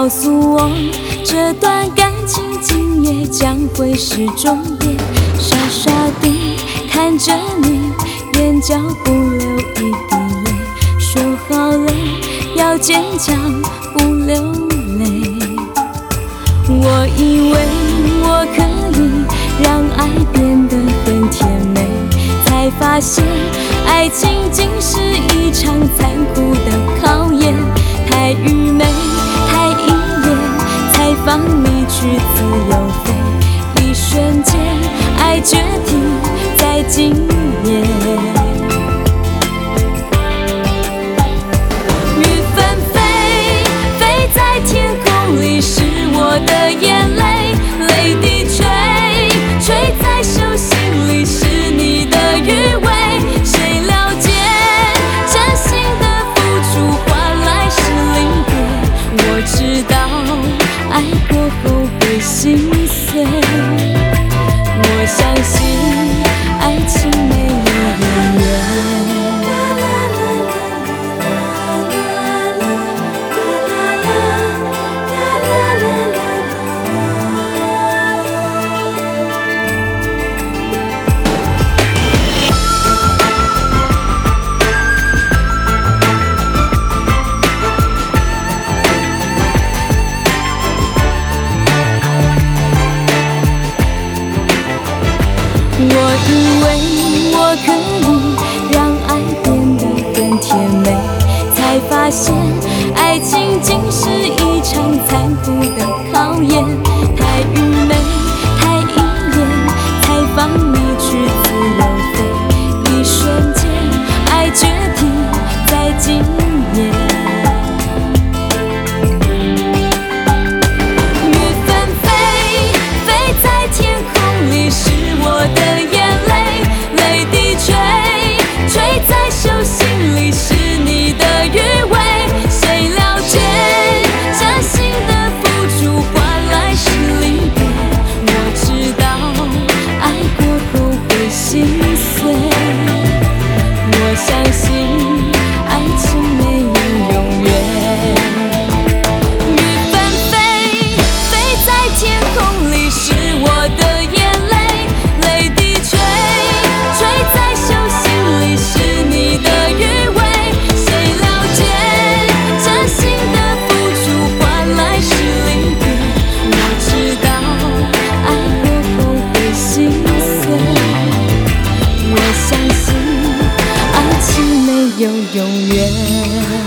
告诉我，这段感情今夜将会是终点。傻傻地看着你，眼角不流一滴泪，说好了要坚强不流泪。我以为我可以让爱变得很甜美，才发现爱情竟是一场残酷的考验。太愚昧，太依恋，才放你去自由飞。一瞬间，爱决堤在今夜。雨纷飞，飞在天空里，是我的眼泪，泪滴垂，垂在手心里，是你的余味。谁了解真心的付出换来是离别？我知道爱过后会心碎，我相信爱情没有永远。我以为我可以让爱变得更甜美，才发现爱情竟是一场残酷的考验。太愚昧，太依恋，才放你去自由飞。一瞬间，爱决堤在今夜。雨纷飞，飞在天空里，是我的眼泪，泪滴垂，垂在手心里，是你的余味。谁了解真心的付出换来是离别？我知道爱过后会心碎，我相信爱情没有永远。雨纷飞，飞在天空里，是我的眼泪，泪滴垂，垂在手心里，是你的余味。谁了解真心的付出换来是离别？我知道爱过后会心碎，我相信爱情没有永远。